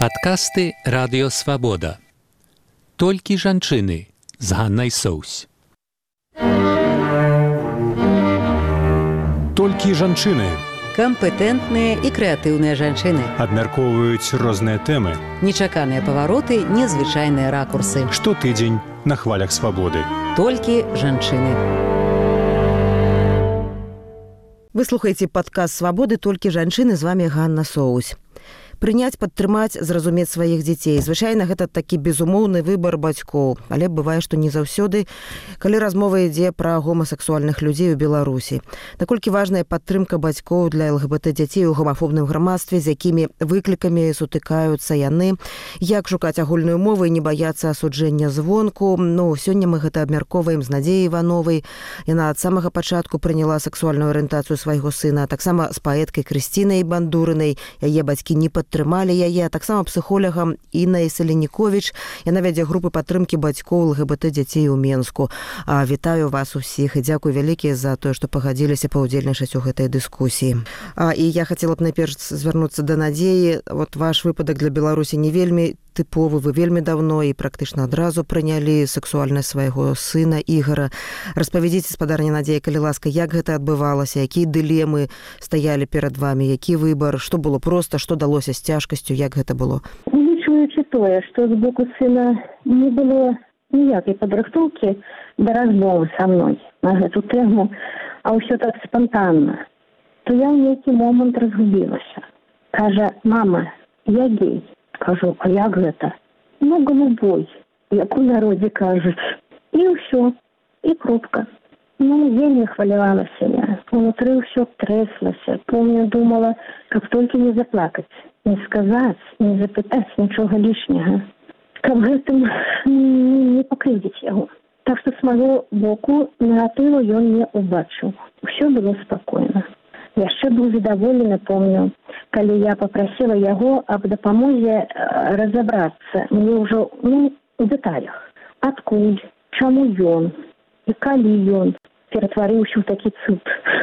Падкасты Радыё Свабода. Толькі жанчыны з Ганнай Соўсь. Толькі жанчыны. Кампетэнтныя і крэатыўныя жанчыны. Абмяркоўваюць розныя тэмы. Нечаканыя павароты, незвычайныя ракурсы. Штотыдзень на хвалях свабоды. Толькі жанчыны. Вы слухаеце падкаст «Свабоды. Толькі жанчыны», з вами Ганна Соўсь. Прыняць, падтрымаць, зразумець сваіх дзяцей. Звычайна гэта такі безумоўны выбар бацькоў, але бывае, што не заўсёды, калі размова ідзе пра гомасексуальных людзей у Беларусі. Наколькі важная падтрымка бацькоў для ЛГБТ-дзяцей у гомафобным грамадстве, з якімі выклікамі сутыкаюцца яны, як шукаць агульную мову і не баяцца асуджэння звонку. Сёння мы гэта абмяркоўваем з Надзеяй Івановай. Яна ад самага пачатку прыняла сексуальную арыентацыю свайго сына, таксама з паэткай Крысцінай Бандурынай. Яе бацькі не падтрымалі яе, таксама псіхолагам Іннай Селеніковіч. Яна вядзе групы падтрымкі бацькоў ЛГБТ-дзяцей у Менску. Вітаю вас усіх і дзякую вялікі за тое, што пагадзіліся паўдзельнічаць у гэтай дыскусіі. І я хацела б найперш звярнуцца да Надзеі. Ваш выпадак для Беларусі не вельмі тыповы, вы вельмі даўно і практычна адразу прынялі сексуальнасць свайго сына Ігара. Распавядзіце, спадарня Надзея, калі ласка, як гэта адбывалася, якія дылемы стаялі перад вамі, які выбар, што было проста, што далося з цяжкасцю, як гэта было? Улічваючы тое, што з боку сына не было ніякай падрыхтоўкі да размовы са мной на гэту тэму, а ўсё так спантанна, то я ў нейкі момант разгубілася. Кажа: «Мама, я гей». Кажу: «А як гэта?» «Голубой, як у народзе кажуць». І ўсё, і кропка. Вельмі хвалявалася я. Унутры ўсё трэслася. Помню, думала, каб толькі не заплакаць, не сказаць, не запытаць нічога лішняга, каб гэтым не пакрыўдзіць яго. Так што з майго боку негатыву ён не убачыў. Усё было спакойна. Яшчэ быў задаволены, помню, калі я папрасіла яго аб дапамозе разабрацца мне ўжо у дэталях. Адкуль, чаму ён і калі ён ператварыўся ў такі цуд.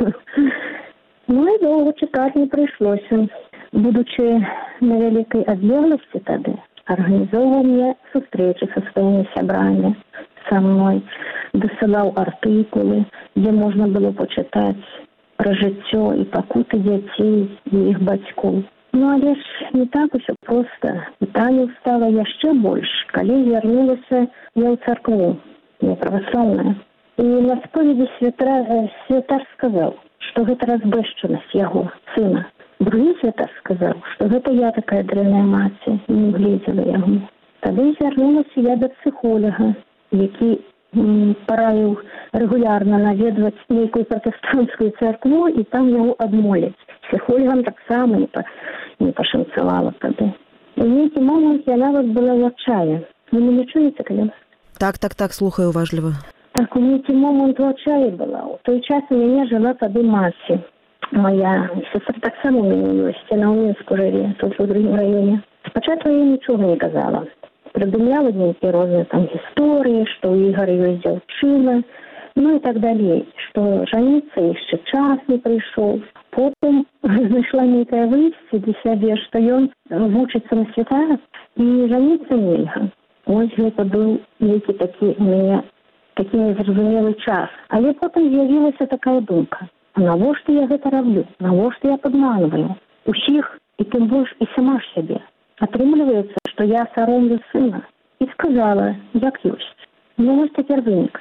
І доўга чакаць не прыйшлося. Будучы на вялікай адлегласці тады, арганізоўваў мне сустрэчы са сваімі сябрамі са мной, дасылаў артыкулы, дзе можна было пачытаць пра жыццё і пакуты дзяцей і іх бацькоў. Але ж не так усё проста. Пытанняў стала яшчэ больш, калі вярнулася я ў царкву, не праваслаўная. І на споведзі святар сказаў, што гэта разбэшчанасць яго сына. Другі святар сказаў, што гэта я такая дрэнная маці, і не гледзела яго. Тады вярнулася я да псіхолага, які параіў рэгулярна наведваць нейкую пратэстанцкую царкву і там яго адмоліць. Псіхолагам таксама не пашанцавала тады. У нейкі момант я нават была ў адчаі. Вы мяне чуеце, калі? Так, слухаю уважліва. Так, у нейкі момант у адчаі была. У той час у мяне жыла тады маці. Моя сестра таксама у мяне ёсць, яна ў Мінску жыве, тут у другім раёне. Спачатку я нічога не казала. Придумляла нейкія розныя там гісторыі, што ў Ігара ёсць дзяўчына, і так далей, што жаніцца яшчэ час не прыйшоў. Потым знайшла нейкае выйсце для сябе, што ён вучыцца на святара і жаніцца нельга. Вось гэта быў нейкі такі у мяне такі незразумелы час. Але потым з'явілася такая думка: а навошта я гэта раблю? Навошта я падманваю усіх і тым больш і сама сябе? Атрымліваецца, што я саромлю сына. І сказала, як ёсць. Вось цяпер вынік.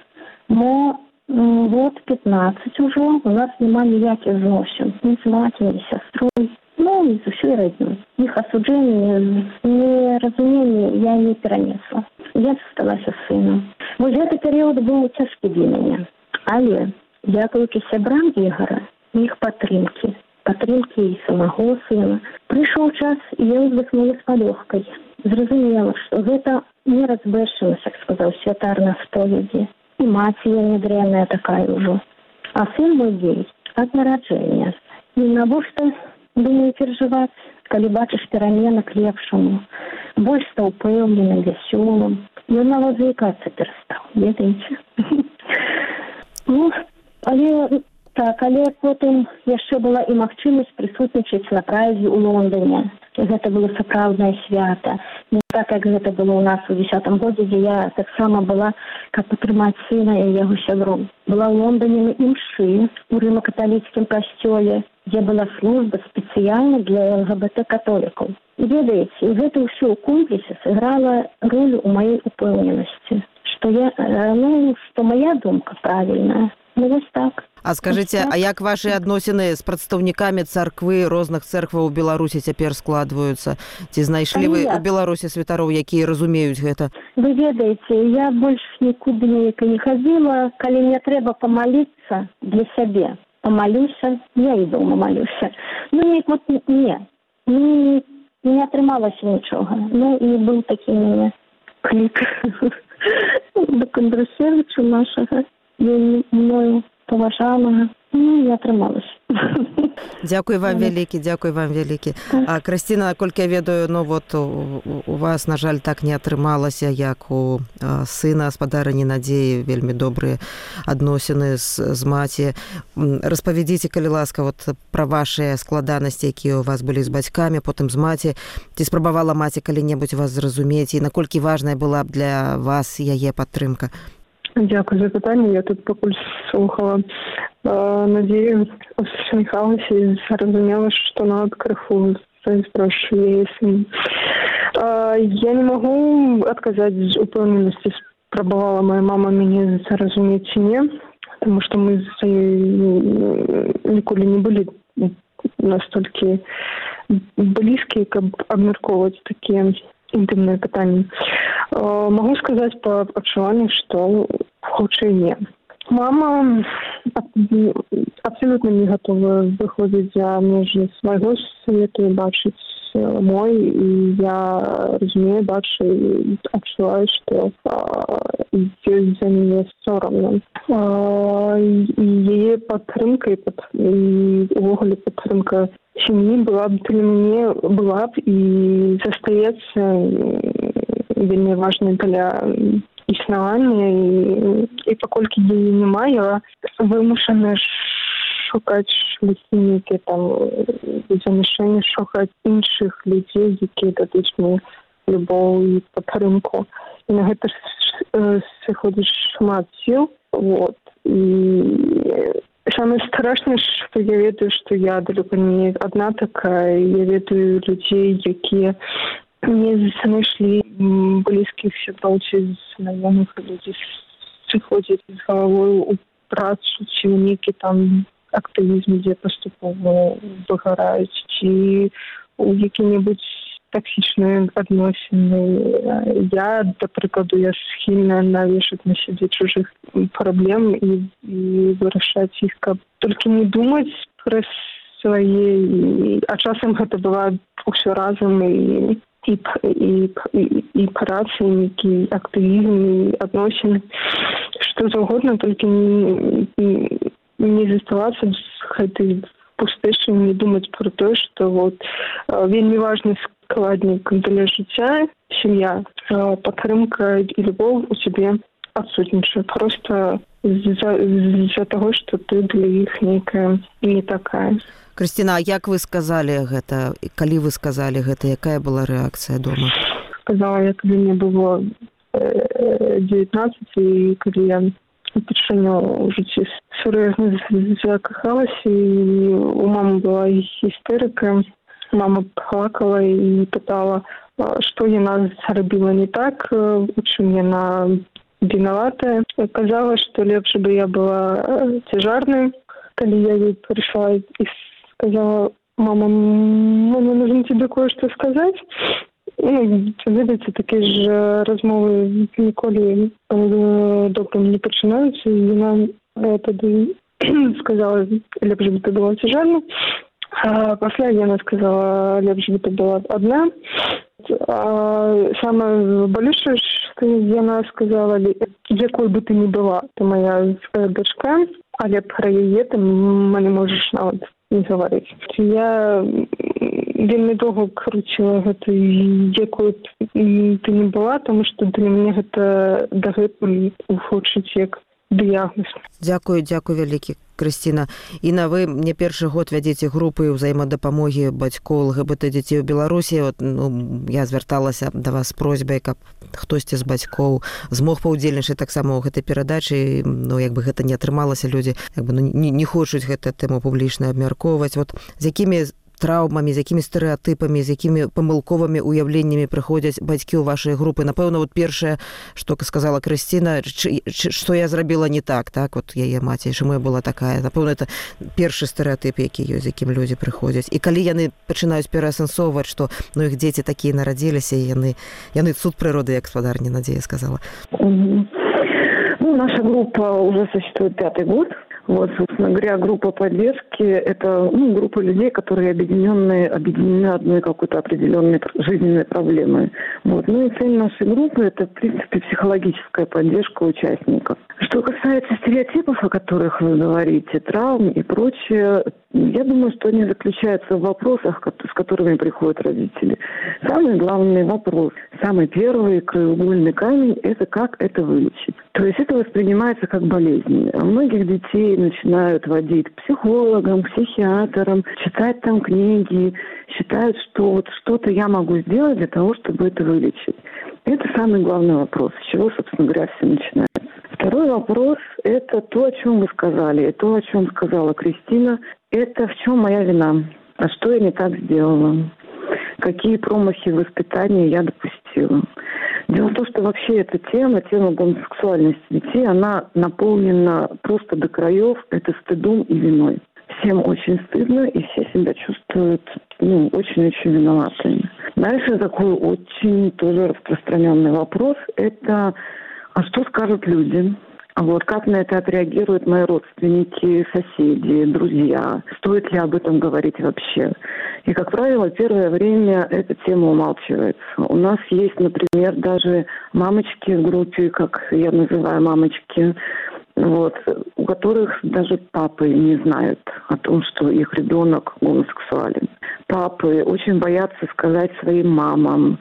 Год 15 ужо у нас няма ніякіх зносін. Ні з маці, ні з сястрой. Ні з усёй раднёй. Іх асуджэнне, неразуменне я не перанесла. Я засталася з сынам. Вось гэты перыяд быў цяжкі для мяне. Але, дзякуючы сябрам Ігара, іх падтрымкі і самого сына, прыйшоў час, і я ўздыхнула з палёгкай. Зразумела, што гэта не разбэшчанасць, як сказаў святар на споведзі. І маці я не дрэнная такая ўжо. А сын мой гей ад нараджэння. І навошта, думаю, перажываць, калі бачыш перамены к лепшаму. Больш стаў пэўным, вясёлым. Ён нават заікацца перастаў, ведаеце. Але Так, але потым яшчэ была і магчымасць прысутнічаць на празе ў Лондоне. Гэта было сапраўднае свята. Не так, як гэта было ў нас у 10-м годзе, дзе я таксама была, каб падтрымаць сына і яго сяброў. Была ў Лондоне на імшы у рыма-каталіцкім касцёле, дзе была служба спецыяльна для ЛГБТ-католікаў. І ведаеце, і гэта ўсё ў комплексе сыграла ролю ў маёй упэўненасці, што моя думка правільная. Ну, вось так. А скажыце, а як вашы адносіны з прадстаўнікамі царквы розных цэркваў у Беларусі цяпер складваюцца? Ці знайшлі вы у Беларусі святароў, якія разумеюць гэта? Вы ведаеце, я больш нікуды ніяка не хадзіла. Калі мне трэба памаліцца для сябе, памалюся, я і дома малюся. Ну, не атрымалася нічога. Ну, і быў такі мяне клік да Кондрашевича нашага. Мною поважанага, ну, не атрымалася. Дзякуй вам вялікі, дзякуй вам вялікі. А, Крысціна, наколькі я ведаю, ну, вот у вас, на жаль, так не атрымалася, як у сына, спадарыні Надзеі, вельмі добрыя адносіны з маці. Распавядзіце, калі ласка, вот пра вашыя складанасці, якія у вас былі з бацькамі, потым з маці. Ці спрабавала маці калі-небудзь вас зразумець, і наколькі важная была б для вас яе падтрымка? Дзякуй за пытанне. Я тут пакуль слухала Надзею, усміхалася і зразумела, што нават крыху зайздрошую яе сын. Я не магу адказаць з упэўненасці, спрабавала моя мама мяне зразумець ці не, таму што мы з ёй ніколі не былі настолькі блізкія, каб абмяркоўваць такія інтымныя пытанні. Могу сказаць па адчуваннях, што хутчэй не. Мама абсолютно не готова выходзіць за межы свайго свету і бачыць мой, і я разумею, бачу і адчуваю, што ёй за мяне сорамна. І яе падтрымка і увогуле падтрымка сям'і была б для мяне, была б і застаецца вельмі важнай для існавання, і паколькі яе няма, я вымушана шукаць нейкія там замяшанні, шукаць іншых людзей, якія дадуць мне любоў і падтрымку. І на гэта сыходзіць шмат сіл. Вот. І самае страшнае, што я ведаю, што я далёка не адна такая. Я ведаю людзей, якія не знайшлі блізкіх сяброў ці знаёмых, людзей сыходзяць з галавой у працу ці ў нейкі там актывізм, дзе паступова выгараюць, ці ў які-небудзь таксічныя адносіны. Я, да прыкладу, я схільна навешаць на сябе чужых праблем і вырашаць іх, каб толькі не думаць пра свае, а часам гэта бывае ўсё разам і праца, і нейкі актывізм, і адносіны, што заўгодна, толькі не заставацца з гэтай пустэчы, не думаць пра тое, што вот вельмі важны складнік для жыцця, сям'я, падтрымка і любоў у цябе адсутнічае. Проста з-за таго, што ты для іх нейкая не такая. Крысціна, а як вы сказалі гэта? Калі вы сказалі гэта, якая была рэакцыя дома? Сказала я, калі мне было 19, і калі я упершыню ў жыцці сур'ёзна закахалася, і у мамы была істэрыка. Мама плакала і пытала, што яна зрабіла не так, у чым яна вінаватая. Казала, што лепш бы я была цяжарнай. Калі я ёй прыйшла і сказала: «Мама, мне нужно тебе кое-что сказать». Ну, ведаеце, такія ж размовы ніколі добрым не пачынаюцца, і яна тады сказала: «Лепш бы ты была цяжарна». А пасля яна сказала: «Лепш бы ты была адна». Самае балючае, што яна сказала: «Якой бы ты ни была, ты моя дачка, але пра яе ты не можаш нават не гаварыць». Я вельмі доўга круціла гэта, якой ты не была, таму што для мяне гэта дагэтуль гучыць як дыягноз. Дзякую вялікі, Крысціна. Іна, вы не першы год вядзеце групы ўзаемадапамогі бацькоў ЛГБТ-дзяцей у Беларусі. Я звярталася да вас з просьбай, каб хтосьці з бацькоў змог паўдзельнічаць таксама ў гэтай перадачы. Як бы гэта не атрымалася, людзі не хочуць гэту тэму публічна абмяркоўваць. З якімі траўмамі, з якімі стэрэатыпамі, з якімі памылковымі уяўленнямі прыходзяць бацькі ў вашай групы? Напэўна, першае, што сказала Крысціна, што я зрабіла не так, яе маці, чаму я была такая. Напэўна, это першы стэрэатып, які ёсць, з якім людзі прыходзяць. І калі яны пачынаюць пераасэнсоўваць, што іх дзеці такія нарадзіліся, і яны цуд прыроды, як спадарня Надзея сказала. Наша группа уже существует 5-й год. Собственно говоря, группа поддержки – это группа людей, которые объединены одной какой-то определенной жизненной проблемой. И цель нашей группы – это, в принципе, психологическая поддержка участников. Что касается стереотипов, о которых вы говорите, травм и прочее, я думаю, что они заключаются в вопросах, с которыми приходят родители. Самый главный вопрос, самый первый краеугольный камень – это как это вылечить. То есть это воспринимается как болезнь. Многих детей начинают водить к психологам, к психиатрам, читать там книги, считают, что что-то я могу сделать для того, чтобы это вылечить. Это самый главный вопрос, с чего, собственно говоря, все начинается. Второй вопрос – это то, о чем вы сказали, и то, о чем сказала Кристина. Это в чем моя вина? А что я не так сделала? Какие промахи в воспитании я допустила? Дело в том, что вообще эта тема гомосексуальности детей, она наполнена просто до краев, это стыдом и виной. Всем очень стыдно, и все себя чувствуют очень-очень виноватыми. Дальше такой очень тоже распространенный вопрос – это а что скажут люди? Как на это отреагируют мои родственники, соседи, друзья? Стоит ли об этом говорить вообще? И, как правило, первое время эта тема умалчивается. У нас есть, например, даже мамочки в группе, как я называю мамочки, у которых даже папы не знают о том, что их ребенок гомосексуален. Папы очень боятся сказать своим мамам.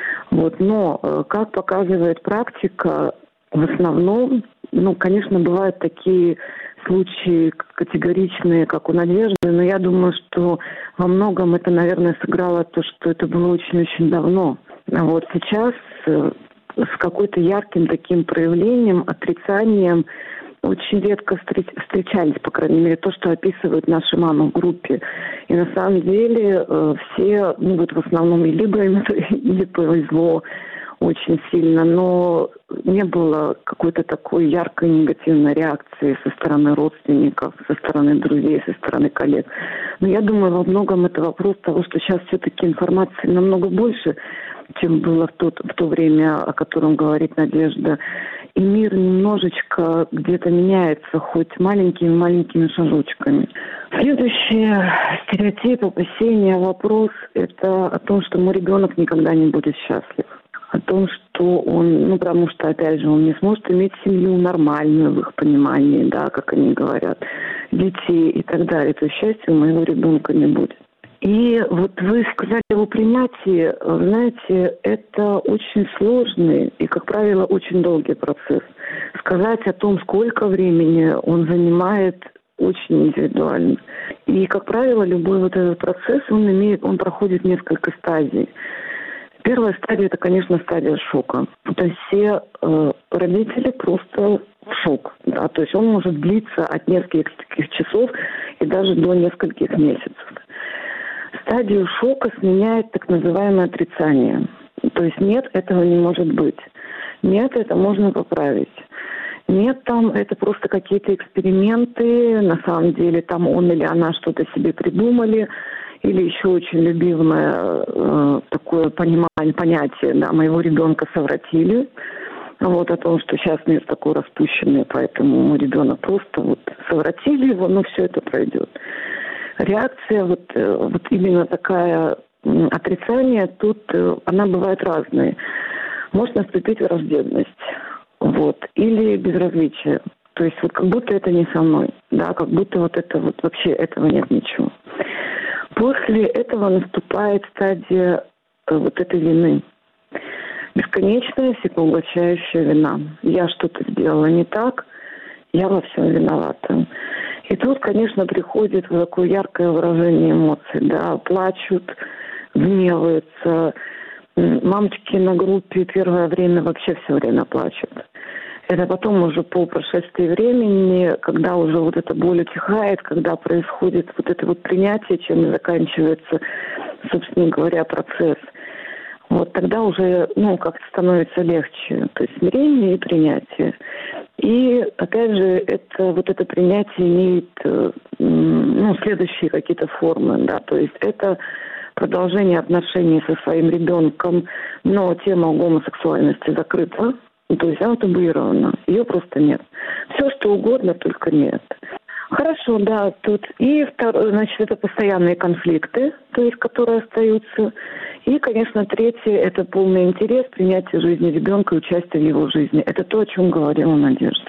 Но, как показывает практика, в основном, конечно, бывают такие случаи категоричные, как у Надежды, но я думаю, что во многом это, наверное, сыграло то, что это было очень-очень давно. Сейчас с какой-то ярким таким проявлением, отрицанием очень редко встречались, по крайней мере, то, что описывают наши мамы в группе. И на самом деле все, в основном, либо им или повезло очень сильно, но не было какой-то такой яркой негативной реакции со стороны родственников, со стороны друзей, со стороны коллег. Но я думаю, во многом это вопрос того, что сейчас все-таки информации намного больше, чем было в то время, о котором говорит Надежда. И мир немножечко где-то меняется, хоть маленькими шажочками. Следующий стереотип, опасения, вопрос – это о том, что мой ребенок никогда не будет счастлив. О том, что он, потому что, опять же, он не сможет иметь семью нормальную в их понимании, как они говорят, детей и так далее. То есть счастья у моего ребенка не будет. И вы сказали о принятии, знаете, это очень сложный и, как правило, очень долгий процесс. Сказать о том, сколько времени он занимает, очень индивидуально. И, как правило, любой этот процесс, он проходит несколько стадий. Первая стадия – это, конечно, стадия шока. То есть все родители просто в шок. То есть он может длиться от нескольких часов и даже до нескольких месяцев. Стадию шока сменяет так называемое отрицание. То есть нет, этого не может быть. Нет, это можно поправить. Нет, это просто какие-то эксперименты. На самом деле там он или она что-то себе придумали. Или еще очень любимое такое понятие, моего ребенка совратили. О том, что сейчас мир такой распущенный, поэтому мой ребенок просто совратили его, но все это пройдет. Реакция именно такая отрицание, тут она бывает разная. Может наступить враждебность, или безразличие. То есть как будто это не со мной, как будто это вообще этого нет ничего. После этого наступает стадия этой вины. Бесконечная, всепоглощающая вина. Я что-то сделала не так, я во всем виновата. И тут, конечно, приходит такое яркое выражение эмоций, да, плачут, гневаются. Мамочки на группе первое время вообще все время плачут. Это потом уже по прошествии времени, когда уже вот эта боль утихает, когда происходит вот это вот принятие, чем и заканчивается, собственно говоря, процесс. Вот тогда уже, как-то становится легче. То есть смирение и принятие. И, опять же, это принятие имеет, следующие какие-то формы, да. То есть это продолжение отношений со своим ребенком, но тема гомосексуальности закрыта. То есть она табуирована. Ее просто нет. Все, что угодно, только нет. Хорошо, да, тут. И второе, значит, это постоянные конфликты, то есть, которые остаются. И, конечно, третье – это полный интерес, принятие жизни ребенка и участие в его жизни. Это то, о чем говорила Надежда.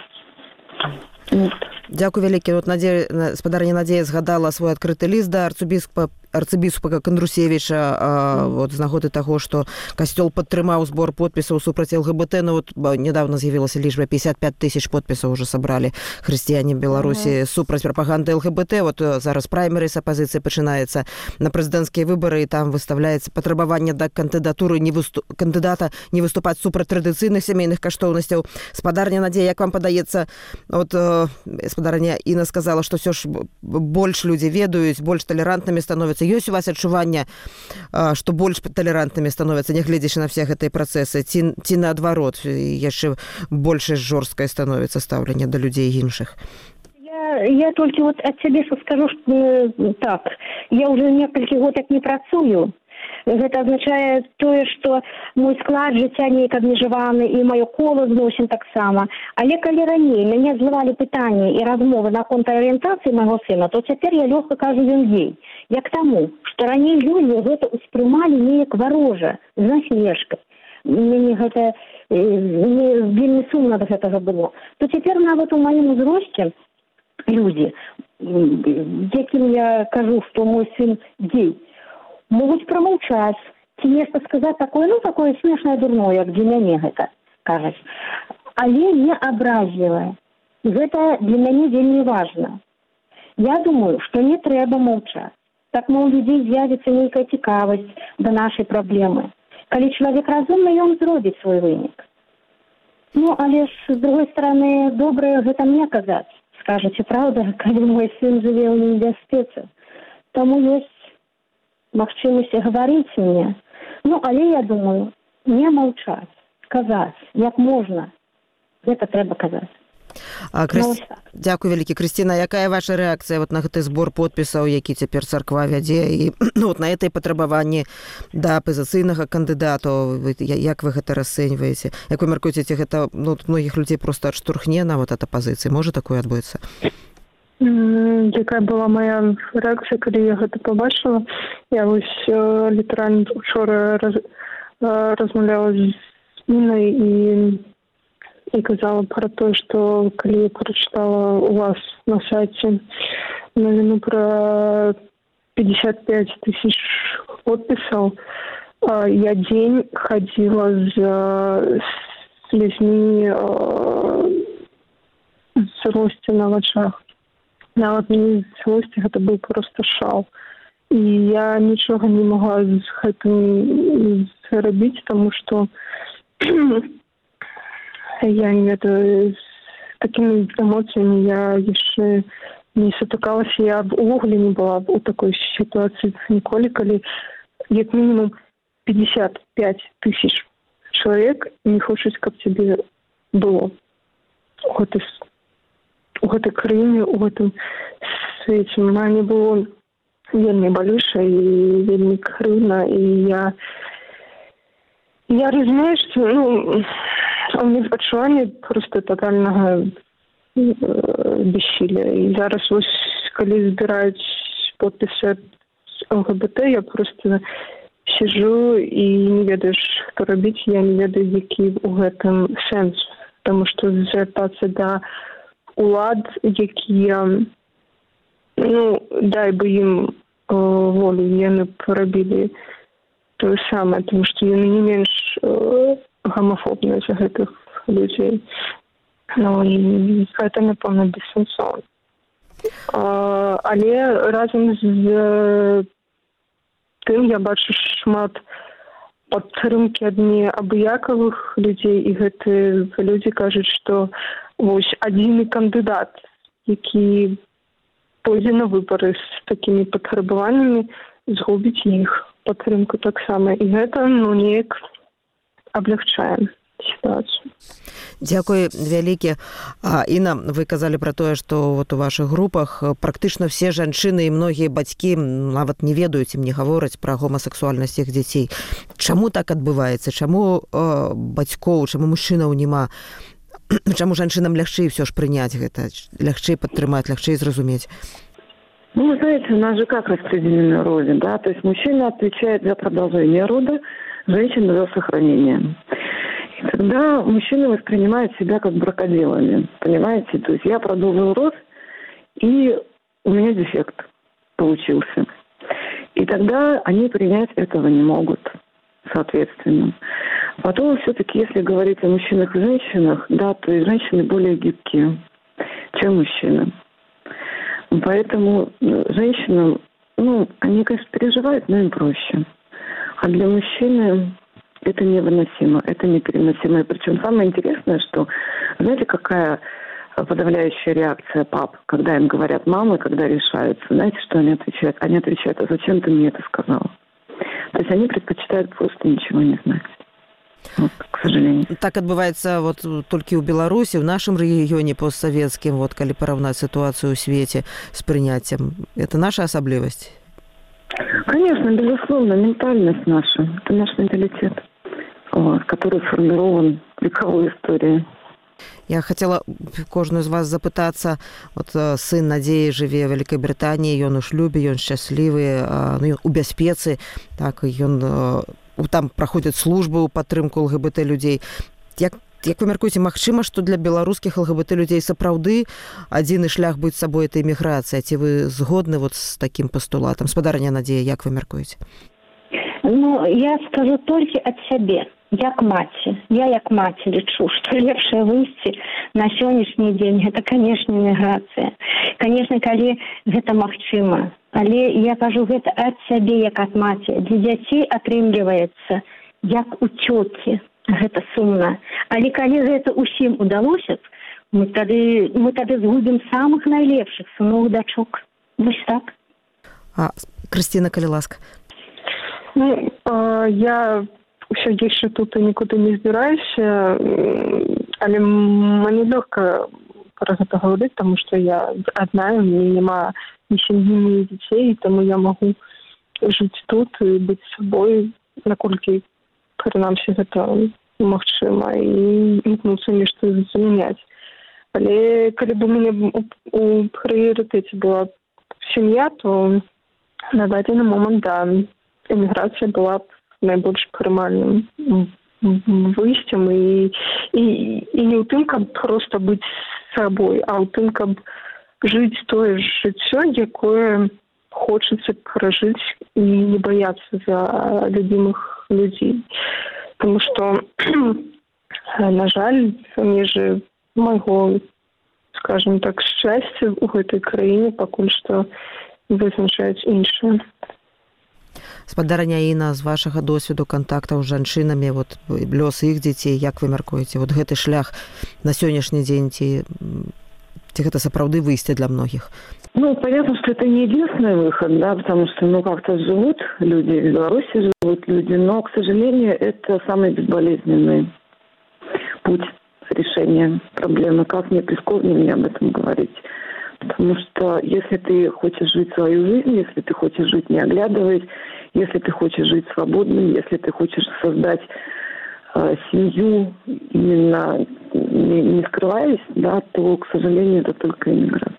Дзякуй вялікі. Спадарня Надзея згадала свой адкрыты ліст да арцыбіскупа Кандрусевіча з нагоды таго, што касцёл падтрымаў збор подпісаў супраць ЛГБТ. Недавно з'явілася лічба 55 тысяч подпісаў уже сабралі хрысціяне Беларусі супраць прапаганды ЛГБТ. Зараз праймерыс апазіцыі пачынаецца на прэзідэнцкія выбары, і там выставляецца патрабаванне да кандыдатуры кандыдата не выступаць супраць традыцыйных сямейных каштоўнасцяў. Спадарня Надзея, як вам падаецца, спадарня Інна сказала, што ўсё ж больш людзі ведаюць, больш талерантнымі становяцца. Ёсць у вас адчуванне, што больш талерантнымі становяцца, нягледзячы на все гэтыя працэсы, ці наадварот, яшчэ большая жорсткае становіцца стаўленне да людзей іншых? Я только от себе скажу, что так, я уже несколько год як не працую. Гэта азначае тое, што мой склад жыцця неяк абмежаваны і маё кола зносін таксама. Але калі раней мяне злывалі пытанні і размовы наконт арыентацыі майго сына, то цяпер я лёгка кажу ён гей. Як таму, што раней людзі гэта ўспрымалі неяк варожа, з насмешкай. Мне гэта вельмі сумна да гэтага было. То цяпер нават у маім узросце людзі, якім я кажу, што мой сын гей, могуць прамаўчаць, ці нешта сказаць такое, такое смешнае дурное, як для мяне гэта кажуць. Але не абразлівае. Гэта для мяне вельмі важна. Я думаю, што не трэба маўчаць. Так, у людзей з'явіцца нейкая цікавасць да нашай праблемы. Калі чалавек разумны, ён зробіць свой вынік. Але з другой стороны, добрае гэта мне казаць. Скажаце, правда, калі мой сын жыве ў небяспецы. Таму ёсць магчымасць гаварыць мне. Але я думаю, не маўчаць, казаць, як можна. Гэта трэба казаць. Дзякуй вялікі. Крысціна, якая ваша рэакцыя на гэты збор подпісаў, які цяпер царква вядзе, і на этой патрабаванні да апазіцыйнага кандыдату? Як вы гэта расцэньваеце? Як вы мяркуеце, гэта многіх людзей проста адштурхне нават ад апазіцыі? Можа такое адбыцца? Якая была моя рэакцыя, калі я гэта пабачыла? Я літаральна учора размаўляла з Іннай і казала пра тое, што калі я прачытала у вас на сайце навіну пра 55 тысяч подпісаў, я дзень хадзіла з слязьмі злосці на вачах. Нават мне злосці гэта быў проста шал. І я нічога не магла з гэтым зрабіць, таму што я не ведаю, з такімі эмоцыямі я яшчэ не сутыкалася. Я увогуле не была у такой сітуацыі ніколі, калі як мінімум 55 тысяч чалавек не хочуць, каб цябе было у гэтай краіне, у гэтым свеце. Мне было вельмі балюча і вельмі крыўна, і я разумею, што у мяне спачуванне проста татальнага бессілля. І зараз калі збіраюць подпісы ЛГБТ, я просто сижу і не ведаю, што рабіць. Я не ведаю, які ў гэтым сэнс. Таму што звяртацца да улад, якія, дай бы ім волю, яны парабілі тое самае, тому што яны не менш гомафобныя за гэтых людзей. Ну і гэта, напэўна, бессэнсоўна. Але разам з тым я бачу шмат падтрымкі ад неабыякавых людзей, і гэтыя людзі кажуць, што вось адзіны кандыдат, які пойдзе на выбары з такімі патрабаваннямі, згубіць іх падтрымку таксама. І гэта, неяк аблягчае ситуацию. Дзякуй вялікі. Інна, вы казалі пра тое, што вот у вашых групах практычна все жанчыны і многія бацькі нават не ведаюць і не гавораць пра гомасексуальнасць іх дзяцей. Чаму так адбываецца? Чаму бацькоў, чаму мужчынаў няма? Чаму жанчынам лягчэй все ж прыняць гэта? Лягчэй падтрымаць, лягчэй зразумець? Вы знаете, у нас же как распределены роли, да? То есть мужчина отвечает за продолжение рода, женщина за сохранение. И тогда мужчины воспринимают себя как бракоделами, понимаете? То есть я продолжил род, и у меня дефект получился. И тогда они принять этого не могут, соответственно. Потом все-таки, если говорить о мужчинах и женщинах, да, то есть женщины более гибкие, чем мужчины. Поэтому женщинам, они, конечно, переживают, но им проще. А для мужчины это невыносимо, это непереносимо. И причем самое интересное, что, знаете, какая подавляющая реакция пап, когда им говорят мамы, когда решаются. Знаете, что они отвечают? Они отвечают: а зачем ты мне это сказал? То есть они предпочитают просто ничего не знать. Вот, к сожалению. Так адбываецца вот толькі ў Беларусі, в нашым рэгіёне постсавецкім, вот калі параўнаць сітуацыю ў свеце з прыняццем. Это наша асаблівасць? Конечно, безусловно, ментальность наша. Это наш менталитет, который сформирован вековой историей. Я хотела кожную з вас запытацца, вот сын Надзеі жыве ў Вялікай Брытаніі, ён у шлюбе, ён шчаслівы, у бяспецы, так, ён там праходзяць службы ў падтрымку ЛГБТ людзей. Як вы мяркуеце, магчыма, што для беларускіх ЛГБТ людзей сапраўды адзіны шлях быць сабой — это эміграцыя? Ці вы згодны вот з такім пастулатам? Спадарня Надзея, як вы мяркуеце? Я скажу толькі ад сябе. Як маці. Я як маці лічу, што лепшае выйсце на сённяшні дзень — гэта, канешне, эміграцыя. Канешне, калі гэта магчыма. Але я кажу гэта ад сябе, як ад маці. Для дзяцей атрымліваецца як уцёкі. Гэта сумна. Але калі гэта ўсім удалося, мы тады згубім самых найлепшых сыноў, дачок. Вось так. Крысціна, калі ласка. Я ўсё яшчэ тут і нікуды не збіраюся, але мне лёгка пра гэта гаварыць, таму што я адна, у мяне няма ні сям'і, ні дзяцей, таму я магу жыць тут і быць сабой, наколькі прынамсі гэта магчыма, і імкнуцца нешта замяняць. Але калі б у мяне у прыярытэце была сям'я, то на дадзены момант, да, эміграцыя была б найбольш прымальным выйсцем, і не ў тым, каб проста быць сабой, а ў тым, каб жыць тое жыццё, якое хочацца пражыць, і не баяцца за любімых людзей. Таму што, на жаль, межы майго, скажем так, шчасця ў гэтай краіне пакуль што вызначаюць іншыя. Спадарня Інна, з вашага досведу кантактаў з жанчынамі, вот лёс іх дзяцей, як вы мяркуеце? Вот гэты шлях на сённяшні дзень, ці гэта сапраўды выйсце для многіх? Понятно, что это не единственный выход, да, потому что, как-то живут люди, в Беларуси живут люди, но, к сожалению, это самый безболезненный путь решения проблемы. Как мне прискорбно мне об этом говорить. Потому что если ты хочешь жить свою жизнь, если ты хочешь жить не оглядываясь, если ты хочешь жить свободным, если ты хочешь создать семью именно не скрываясь, да, то, к сожалению, это только эмиграция.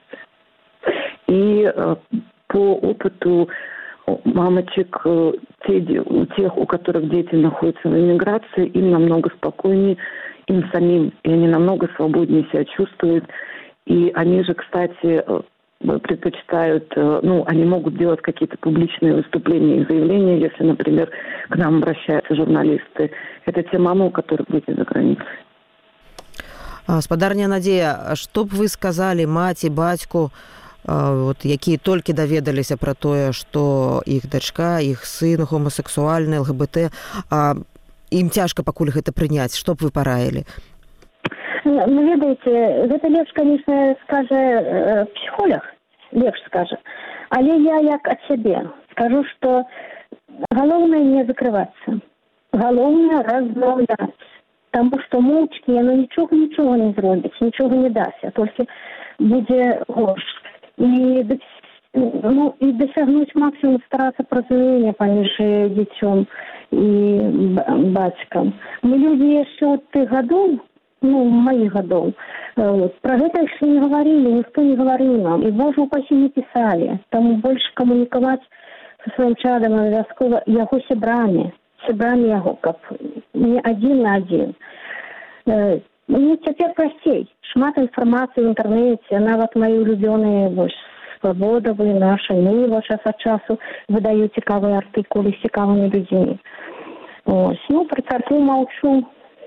И по опыту мамочек, тех, у которых дети находятся в эмиграции, им намного спокойнее, им самим, и они намного свободнее себя чувствуют. И они же, кстати, предпочитают, они могут делать какие-то публичные выступления и заявления, если, например, к нам обращаются журналисты. Это те мамы, у которых дети за границей. Спадарня Надзея, што б вы сказалі маці, бацьку, якія толькі даведаліся пра тое, што іх дачка, іх сын гомасексуальны, ЛГБТ, ім цяжка пакуль гэта прыняць, што б вы параілі? Ну, ведаеце, гэта лепш, конечно, скажа психолог, лепш скажа. Але я як ад сябе скажу, што галоўнае не закрывацца. Галоўнае размаўляць. Таму што моўчкі яно нічога не зробіць, нічога не дасць, а толькі будзе горш. І дасягнуць максімум старацца празумення паміж дзіцём і бацькам. Мы людзі яшчэ от тых гадоў, маіх гадоў, пра гэта яшчэ не гаварылі, ніхто не гаварыў нам. І, божа упасі, не пісалі. Таму больш камунікаваць са сваім чадам абавязкова яго сябрамі яго, каб не адзін на адзін. Мне цяпер прасцей. Шмат інфармацыі ў інтэрнэце, нават мае улюбёныя Свабодавы, наша Нива час ад часу выдаюць цікавыя артыкулы з цікавымі людзьмі. Пра царкву маўчу.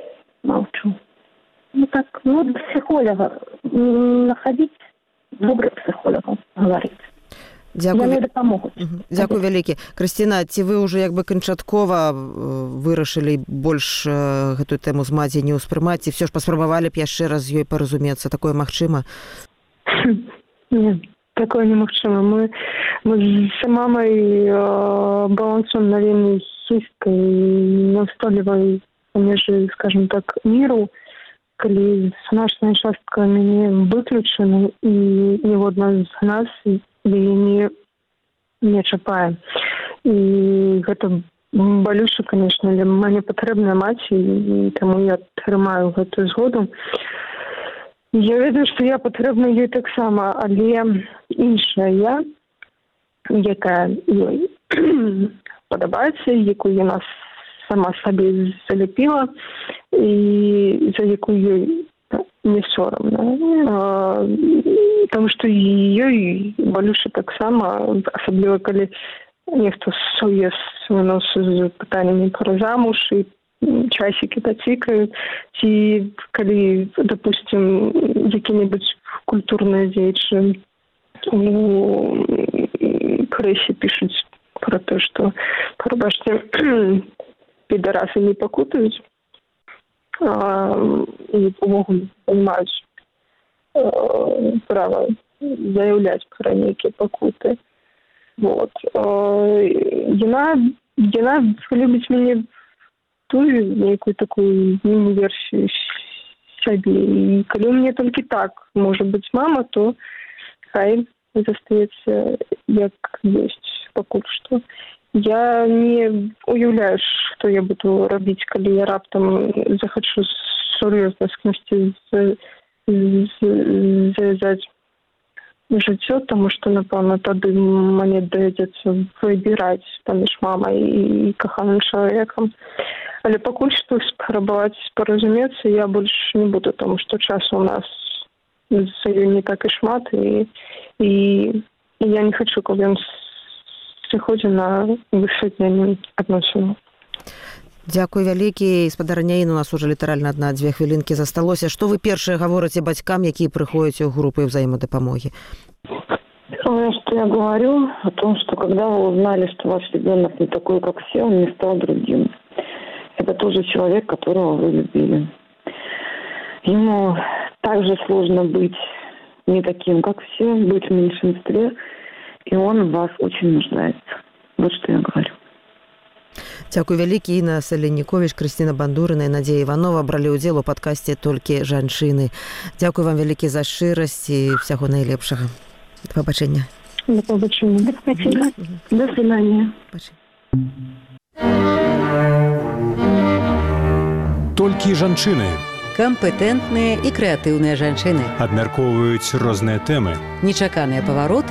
До психолога находить добрых психологов, говорить. Яны дапамогуць. Дзякуй вялікі. Крысціна, ці вы ўжо як бы канчаткова вырашылі больш гэтую тэму з маці не ўспрымаць, ці все ж паспрабавалі б яшчэ раз з ёй паразумецца? Такое магчыма? Не, такое немагчыма. Мы з мамай балансуем на вельмі хісткай, настойлівай паміж, скажем так, міру, калі значная частка мяне выключана, і ніводна з нас яе не чапае. І гэта балюча, конечно, але мне патрэбная маці, і таму я трымаю гэтую згоду. Я ведаю, што я патрэбна ёй таксама, але іншая я, якая ёй падабаецца, якую яна сама сабе заляпіла, і за якую ёй не сорамна. Таму што ёй балюча таксама, асабліва калі нехта суе свой нос з пытаннямі пра замуж і часікі пацікаюць, ці калі, допустим, які-небудзь культурныя дзеячы у прэсе пішуць пра то, што, прабачце, підарасы не пакутаюць, і увогуле займаюць права заяўляць пра нейкія пакуты. Яна любіць мяне тую нейкую такую міні-версію сябе. І калі ў мяне толькі так можа быць мама, то хай застаецца як ёсць пакуль што. Я не уяўляю, што я буду рабіць, калі я раптам захачу сур'ёзна з кімсьці завязаць жыццё, таму што, напэўна, тады мне давядзецца выбіраць паміж мамай і каханым чалавекам. Але пакуль што спрабаваць паразумецца я больш не буду, таму што часу у нас з ёй не так і шмат, і я не хачу, каб ён сыходзіў на высвятленне адносінаў. Дзякуй вялікі. Спадарня Інна, у нас уже літаральна 1-2 хвілінкі засталося. Што вы першае гаворыце бацькам, якія прыходзяць у групы взаимодапамоги? Первое, что я говорю, о том, что когда вы узнали, что ваш ребенок не такой, как все, он не стал другим. Это тоже человек, которого вы любили. Ему также сложно быть не таким, как все, быть в меньшинстве, и он в вас очень нуждается. Вот что я говорю. Дзякуй вялікі. Інна Саленніковіч, Крысціна Бандурына і Надзея Іванова бралі ўдзел у падкасце «Толькі жанчыны». Дзякуй вам вялікі за шчырасць і ўсяго найлепшага. До побачення. До побачення. До побачення. До свидания. Толькі жанчыны кампетэнтныя і крэатыўныя жанчыны. абмяркоўваюць розныя тэмы. Нечаканыя павароты